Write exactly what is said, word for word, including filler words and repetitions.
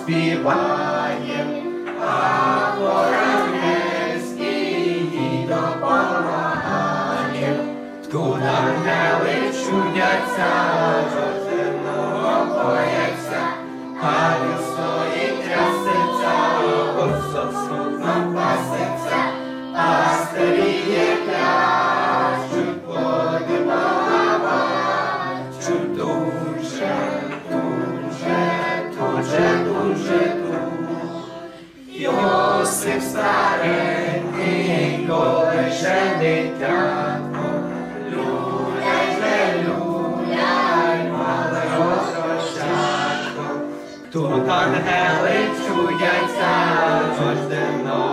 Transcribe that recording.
співаєм, а по-ангельськи допомагаєм. Тут ангели чудяться, рожденого бояться, а він стоїть трясеться, Господь смутно пасеться, пастирі пляшуть, подимала бачуть, дуже, дуже, дуже, дуже туж. Йосип старенький, колише дитятко, люляй же, люляй, мале розрощатко. Тут ангели чудяться, рожденого